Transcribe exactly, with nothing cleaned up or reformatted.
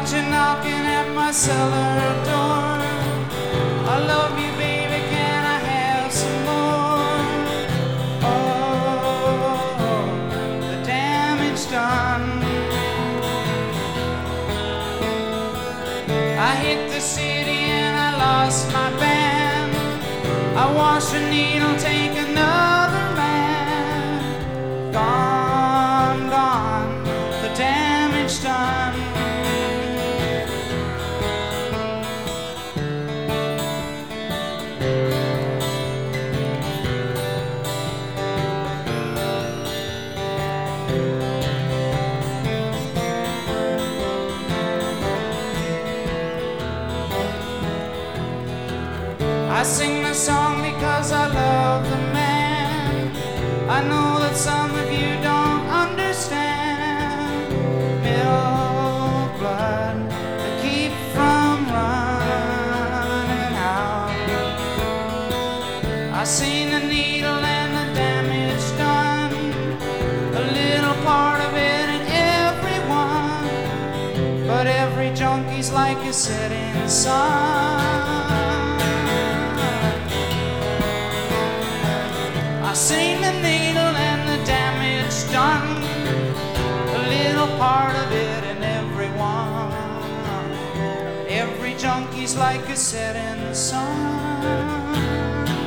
you knocking at my cellar door. I love you, baby, can I have some more? Oh, the damage done. I hit the city and I lost my band. I watched a needle take another man. Gone, gone, the damage done. I sing this song because I love the man. I know that some of you don't understand. Milk blood to keep from running out. I seen the needle and the damage done, a little part of it in everyone, but every junkie's like a setting sun. I seen the needle and the damage done, a little part of it in everyone. Every junkie's like a setting sun.